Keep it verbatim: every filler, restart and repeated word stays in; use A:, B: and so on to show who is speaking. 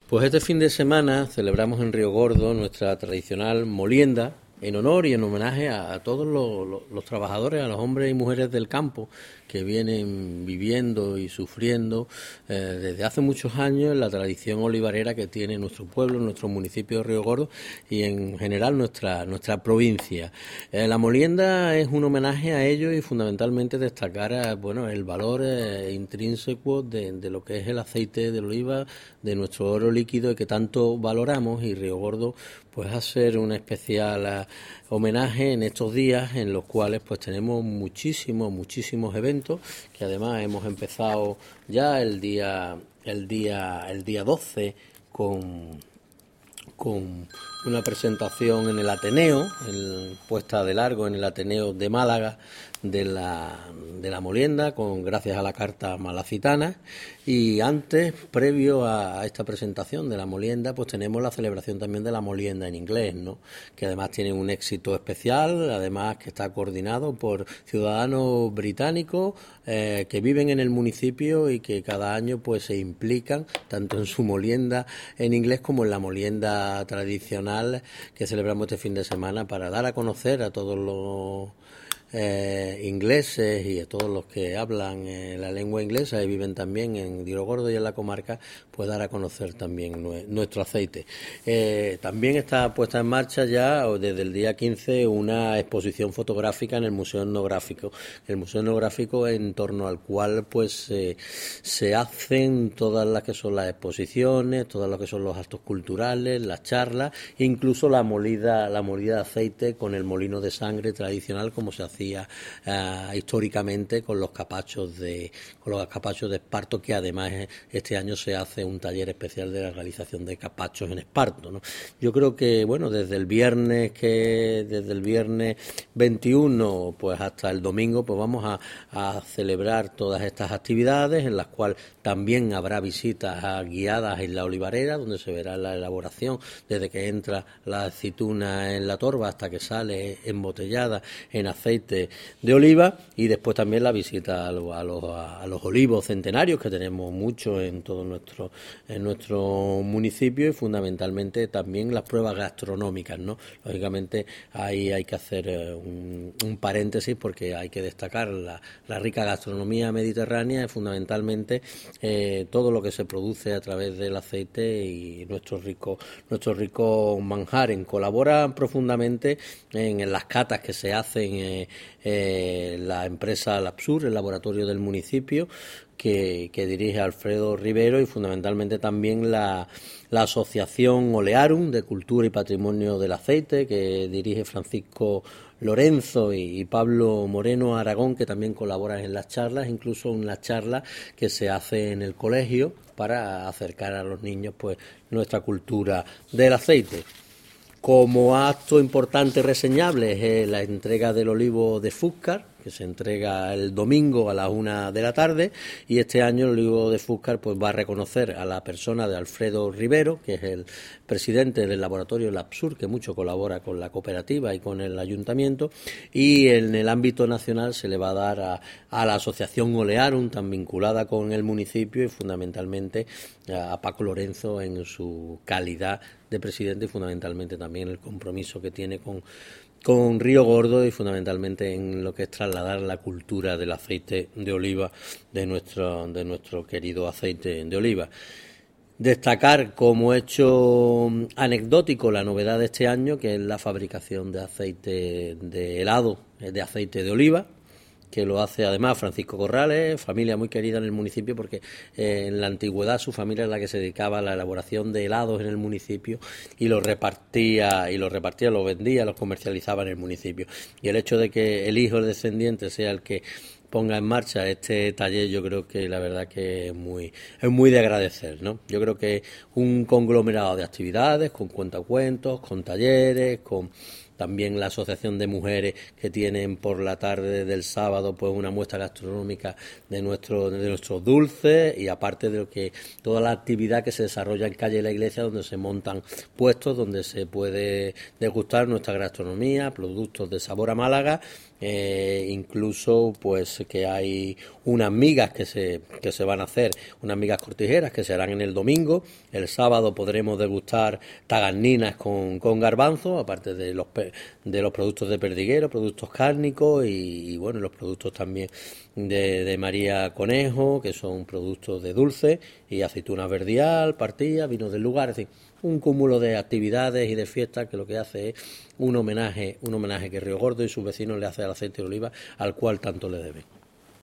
A: Pues este fin de semana celebramos en Río Gordo nuestra tradicional molienda en honor y en homenaje a, a todos los, los, los trabajadores, a los hombres y mujeres del campo que vienen viviendo y sufriendo eh, desde hace muchos años la tradición olivarera que tiene nuestro pueblo, nuestro municipio de Río Gordo y en general nuestra nuestra provincia. Eh, la molienda es un homenaje a ellos y fundamentalmente destacar a, bueno, el valor eh, intrínseco de, de lo que es el aceite de oliva, de nuestro oro líquido que tanto valoramos, y Río Gordo pues hacer un especial uh, homenaje en estos días en los cuales pues tenemos muchísimos muchísimos eventos que además hemos empezado ya el día el día el día doce con con una presentación en el Ateneo, en, puesta de largo en el Ateneo de Málaga de la, de la molienda, con gracias a la Carta Malacitana, y antes, previo a, a esta presentación de la molienda, pues tenemos la celebración también de la molienda en inglés, ¿no? Que además tiene un éxito especial, además que está coordinado por ciudadanos británicos eh, que viven en el municipio y que cada año pues se implican tanto en su molienda en inglés como en la molienda tradicional que celebramos este fin de semana, para dar a conocer a todos los Eh, ingleses y a todos los que hablan eh, la lengua inglesa y viven también en Río Gordo y en la comarca, pues dar a conocer también nue- nuestro aceite. Eh, también está puesta en marcha ya desde el día quince una exposición fotográfica en el Museo Etnográfico, el Museo Etnográfico en torno al cual pues eh, se hacen todas las que son las exposiciones, todas las que son los actos culturales, las charlas, incluso la molida, la molida de aceite con el molino de sangre tradicional como se hace Uh, históricamente con los capachos de con los capachos de esparto, que además este año se hace un taller especial de la realización de capachos en esparto, ¿no? Yo creo que bueno, desde el viernes que desde el viernes veintiuno pues hasta el domingo pues vamos a, a celebrar todas estas actividades, en las cuales también habrá visitas guiadas en la olivarera, donde se verá la elaboración desde que entra la aceituna en la torba hasta que sale embotellada en aceite de oliva, y después también la visita a, lo, a, los, a los olivos centenarios, que tenemos muchos en todo nuestro en nuestro municipio, y fundamentalmente también las pruebas gastronómicas, ¿no? Lógicamente ahí hay que hacer un, un paréntesis porque hay que destacar la, la rica gastronomía mediterránea y fundamentalmente eh, todo lo que se produce a través del aceite y nuestros ricos nuestros ricos manjares. Colaboran profundamente en, en las catas que se hacen eh, eh, la empresa Lapsur, el laboratorio del municipio, que, que dirige Alfredo Rivero, y fundamentalmente también la, la asociación Olearum de Cultura y Patrimonio del Aceite, que dirige Francisco Lorenzo y, y Pablo Moreno Aragón, que también colaboran en las charlas, incluso en las charlas que se hace en el colegio para acercar a los niños pues nuestra cultura del aceite. Como acto importante y reseñable es eh, la entrega del olivo de Fúscar, que se entrega el domingo a las una de la tarde, y este año el olivo de Fúscar pues va a reconocer a la persona de Alfredo Rivero, que es el presidente del laboratorio Lapsur, que mucho colabora con la cooperativa y con el ayuntamiento, y en el ámbito nacional se le va a dar a, a la asociación Olearum, tan vinculada con el municipio, y fundamentalmente a, a Paco Lorenzo en su calidad de presidente, y fundamentalmente también el compromiso que tiene con con Río Gordo, y fundamentalmente en lo que es trasladar la cultura del aceite de oliva, de nuestro de nuestro querido aceite de oliva. Destacar como hecho anecdótico la novedad de este año, que es la fabricación de aceite de helado de aceite de oliva, que lo hace además Francisco Corrales, familia muy querida en el municipio, porque eh, en la antigüedad su familia es la que se dedicaba a la elaboración de helados en el municipio y los repartía, y los repartía, los vendía, los comercializaba en el municipio. Y el hecho de que el hijo, el descendiente, sea el que ponga en marcha este taller, yo creo que la verdad que es muy es muy de agradecer, ¿no? Yo creo que un conglomerado de actividades con cuentacuentos, con talleres, con también la asociación de mujeres que tienen por la tarde del sábado pues una muestra gastronómica de nuestro de nuestros dulces, y aparte de lo que toda la actividad que se desarrolla en calle de la iglesia, donde se montan puestos donde se puede degustar nuestra gastronomía, productos de sabor a Málaga. Eh, incluso pues que hay unas migas que se que se van a hacer, unas migas cortijeras que se harán en el domingo. El sábado podremos degustar tagarninas con, con garbanzo, aparte de los de los productos de Perdiguero, productos cárnicos y, y bueno, los productos también de, de María Conejo, que son productos de dulce, y aceitunas verdial, partilla, vinos del lugar, es decir, un cúmulo de actividades y de fiestas que lo que hace es un homenaje, un homenaje que Río Gordo y sus vecinos le hace al aceite de oliva, al cual tanto le deben.